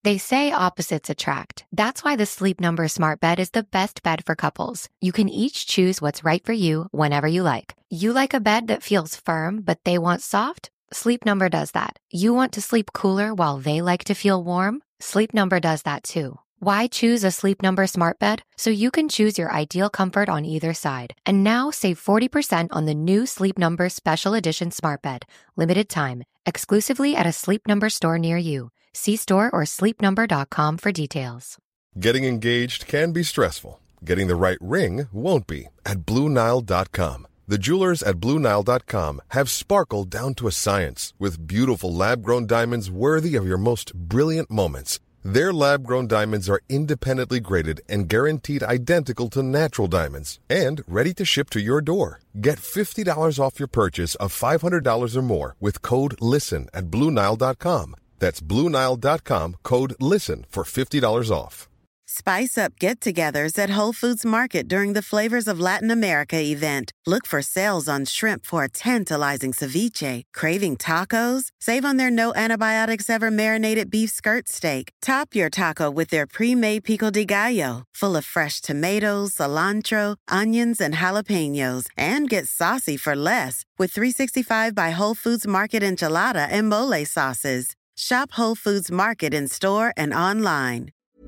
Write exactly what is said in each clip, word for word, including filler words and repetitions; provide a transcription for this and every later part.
They say opposites attract. That's why the Sleep Number Smart Bed is the best bed for couples. You can each choose what's right for you whenever you like. You like a bed that feels firm, but they want soft? Sleep Number does that. You want to sleep cooler while they like to feel warm? Sleep Number does that too. Why choose a Sleep Number Smart Bed? So you can choose your ideal comfort on either side. And now save forty percent on the new Sleep Number Special Edition Smart Bed. Limited time. Exclusively at a Sleep Number store near you. See store or sleep number dot com for details. Getting engaged can be stressful. Getting the right ring won't be at Blue Nile dot com. The jewelers at Blue Nile dot com have sparkle down to a science with beautiful lab-grown diamonds worthy of your most brilliant moments. Their lab-grown diamonds are independently graded and guaranteed identical to natural diamonds and ready to ship to your door. Get fifty dollars off your purchase of five hundred dollars or more with code LISTEN at Blue Nile dot com. That's Blue Nile dot com, code LISTEN for fifty dollars off. Spice up get-togethers at Whole Foods Market during the Flavors of Latin America event. Look for sales on shrimp for a tantalizing ceviche. Craving tacos? Save on their no antibiotics ever marinated beef skirt steak. Top your taco with their pre-made pico de gallo, full of fresh tomatoes, cilantro, onions, and jalapenos. And get saucy for less with three sixty-five by Whole Foods Market enchilada and mole sauces. Shop Whole Foods Market in store and online.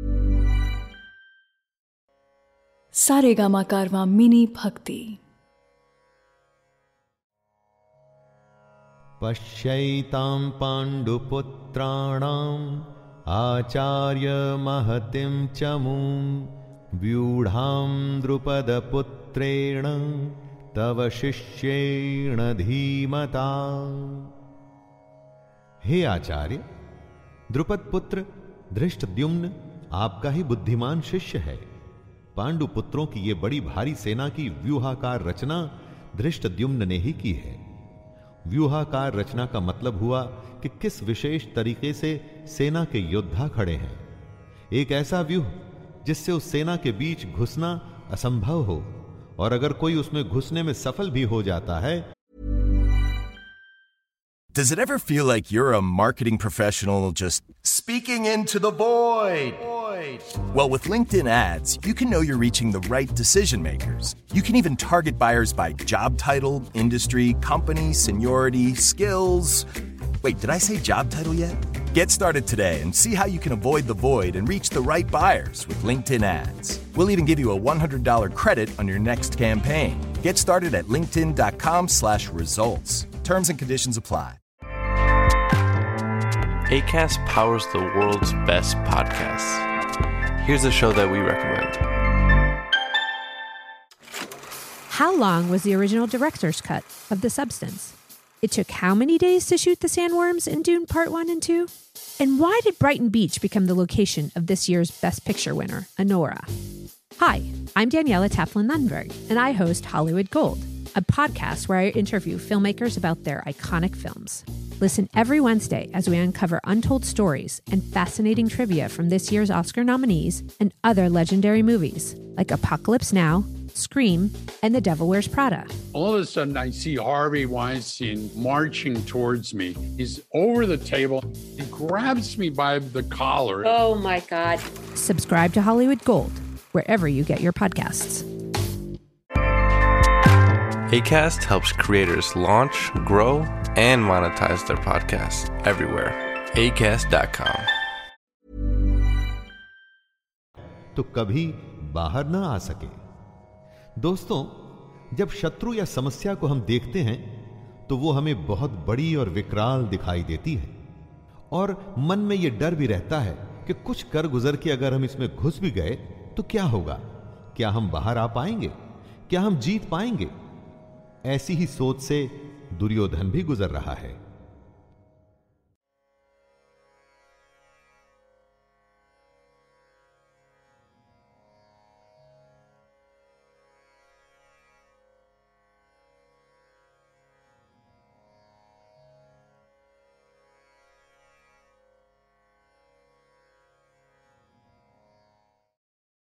Saregama Karwaan mini भक्ति। पश्यैतां पाण्डुपुत्राणाम् आचार्य महतिं चमूं व्यूढां द्रुपदपुत्रेण तव शिष्येण धीमता। हे आचार्य, द्रुपद पुत्र धृष्टद्युम्न आपका ही बुद्धिमान शिष्य है। पांडु पुत्रों की ये बड़ी भारी सेना की व्यूहाकार रचना धृष्टद्युम्न ने ही की है। व्यूहाकार रचना का मतलब हुआ कि किस विशेष तरीके से सेना के योद्धा खड़े हैं, एक ऐसा व्यूह जिससे उस सेना के बीच घुसना असंभव हो, और अगर कोई उसमें घुसने में सफल भी हो जाता है। Does it ever feel like you're a marketing professional just speaking into the void? Well, with LinkedIn ads, you can know you're reaching the right decision makers. You can even target buyers by job title, industry, company, seniority, skills. Wait, did I say job title yet? Get started today and see how you can avoid the void and reach the right buyers with LinkedIn ads. We'll even give you a one hundred dollars credit on your next campaign. Get started at linkedin.com slash results. Terms and conditions apply. Acast powers the world's best podcasts. Here's a show that we recommend. How long was the original director's cut of The Substance? It took how many days to shoot the sandworms in Dune Part one and two? And why did Brighton Beach become the location of this year's Best Picture winner, Anora? Hi, I'm Daniela Taflin-Lundberg, and I host Hollywood Gold, a podcast where I interview filmmakers about their iconic films. Listen every Wednesday as we uncover untold stories and fascinating trivia from this year's Oscar nominees and other legendary movies like Apocalypse Now, Scream, and The Devil Wears Prada. All of a sudden, I see Harvey Weinstein marching towards me. He's over the table. He grabs me by the collar. Oh, my God. Subscribe to Hollywood Gold, wherever you get your podcasts. Acast helps creators launch, grow, and monetize their podcasts everywhere. acast dot com. तो कभी बाहर ना आ सके। दोस्तों, जब शत्रु या समस्या को हम देखते हैं तो वो हमें बहुत बड़ी और विकराल दिखाई देती है, और मन में यह डर भी रहता है कि कुछ कर गुजर के अगर हम इसमें घुस भी गए तो क्या होगा? क्या हम बाहर आ पाएंगे? क्या हम जीत पाएंगे? ऐसी ही सोच से दुर्योधन भी गुजर रहा है।